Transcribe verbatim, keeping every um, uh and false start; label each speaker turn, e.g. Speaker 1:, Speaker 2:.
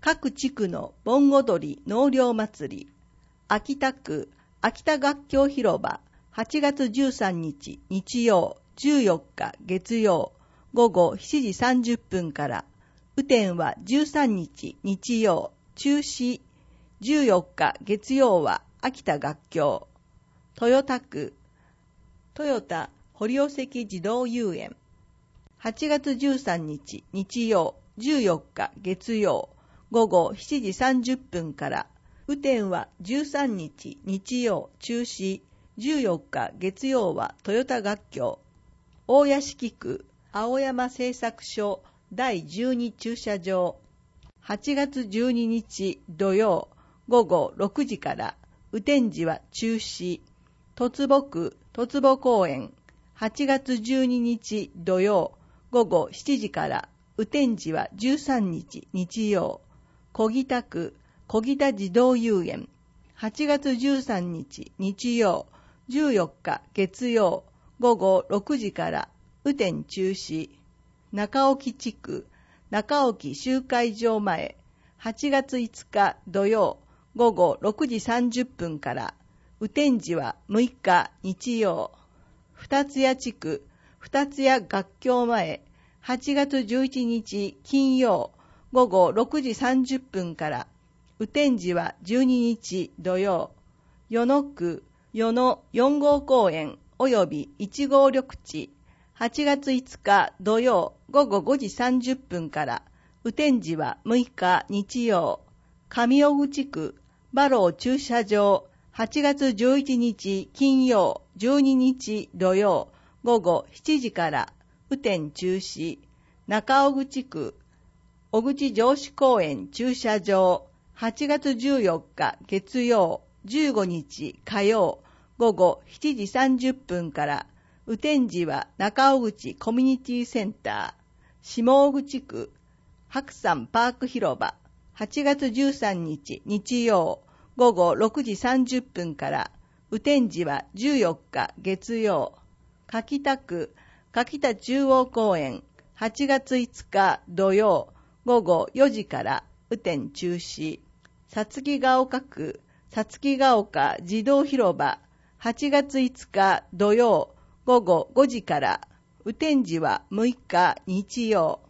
Speaker 1: 各地区の盆踊り納涼祭り、秋田区秋田楽教広場、はちがつじゅうさんにち日曜、じゅうよっか月曜、午後しちじさんじゅっぷんから、雨天はじゅうさんにち日曜、中止、じゅうよっか月曜は秋田楽教、豊田区豊田堀尾石児童遊園、はちがつじゅうさんにち日曜、じゅうよっか月曜、午後しちじさんじゅっぷんから、雨天はじゅうさんにち日曜中止、じゅうよっか月曜は豊田楽教、大屋敷区青山製作所だいじゅうに駐車場、はちがつじゅうににち土曜、午後ろくじから、雨天時は中止、十坪区十坪公園、はちがつじゅうににち土曜、午後しちじから、雨天時はじゅうさんにち日曜、小北区小北児童遊園、はちがつじゅうさんにち日曜、じゅうよっか月曜、午後ろくじから、雨天中止、中沖地区中沖集会場前、はちがついつか土曜、午後ろくじさんじゅっぷんから、雨天時はむいか日曜、二ツ谷地区二ツ谷楽教前、はちがつじゅういちにち金曜、午後ろくじさんじゅっぷんから、雨天時はじゅうににち土曜、与野区与野よんごう公園及びいちごう緑地、はちがついつか土曜午後ごじさんじゅっぷんから、雨天時はむいか日曜、上尾口区馬路駐車場、はちがつじゅういちにち金曜、じゅうににち土曜、午後しちじから、雨天中止、中尾口区小口城址公園駐車場、はちがつじゅうよっか月曜、じゅうごにち火曜、午後しちじさんじゅっぷんから、雨天時は中尾口コミュニティセンター、下尾口区白山パーク広場、はちがつじゅうさんにち日曜、午後ろくじさんじゅっぷんから、雨天時はじゅうよっか月曜、柿田区柿田中央公園、はちがついつか土曜、午後よじから雨天中止、さつきが丘区さつきが丘児童広場、はちがついつか土曜、午後ごじから、雨天時はむいか日曜、